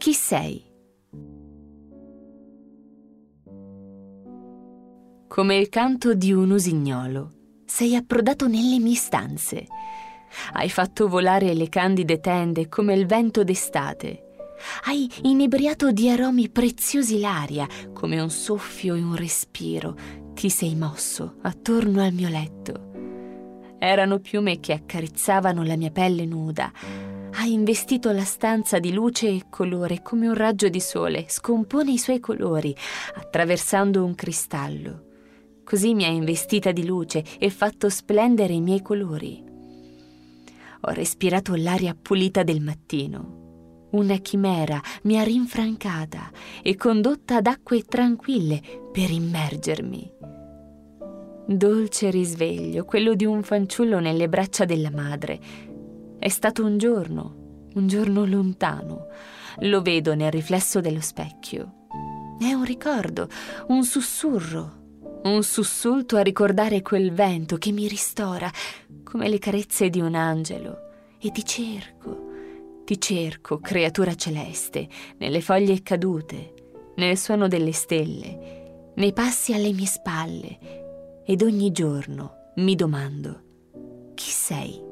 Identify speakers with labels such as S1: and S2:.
S1: Chi sei? Come il canto di un usignolo, sei approdato nelle mie stanze. Hai fatto volare le candide tende come il vento d'estate. Hai inebriato di aromi preziosi l'aria, come un soffio e un respiro. Ti sei mosso attorno al mio letto. Erano piume che accarezzavano la mia pelle nuda. Hai investito la stanza di luce e colore come un raggio di sole scompone i suoi colori, attraversando un cristallo. Così mi hai investita di luce e fatto splendere i miei colori. Ho respirato l'aria pulita del mattino. Una chimera mi ha rinfrancata e condotta ad acque tranquille per immergermi. Dolce risveglio, quello di un fanciullo nelle braccia della madre. È stato un giorno lontano. Lo vedo nel riflesso dello specchio. È un ricordo, un sussurro. Un sussulto a ricordare quel vento che mi ristora come le carezze di un angelo. E ti cerco, creatura celeste, nelle foglie cadute, nel suono delle stelle, nei passi alle mie spalle. Ed ogni giorno mi domando: chi sei?